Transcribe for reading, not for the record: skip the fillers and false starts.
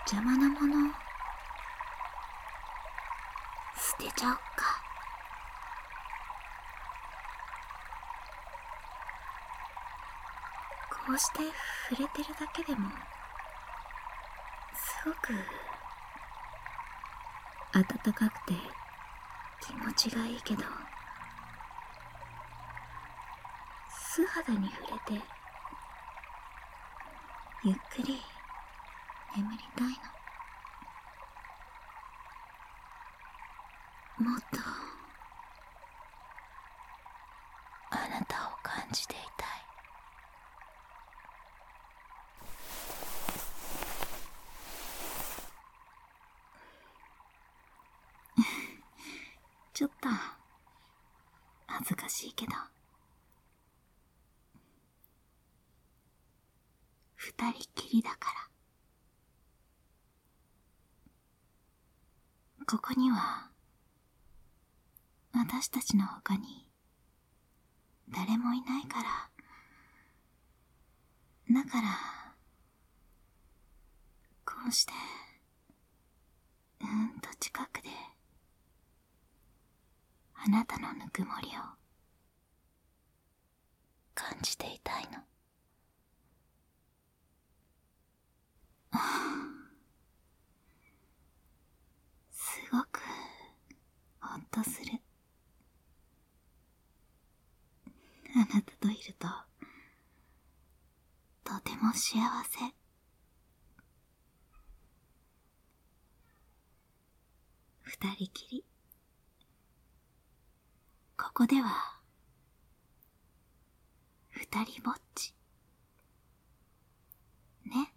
邪魔なもの捨てちゃおっか。こうして触れてるだけでもすごく暖かくて気持ちがいいけど、素肌に触れてゆっくり眠りたいの。もっとあなたを感じていたい。ちょっと恥ずかしいけど、二人きりだから。ここには私たちの他に誰もいないから。だからこうして近くであなたのぬくもりを感じていたいの。すごくほっとする。あなたといるととても幸せ。二人きり。ここでは二人ぼっちね。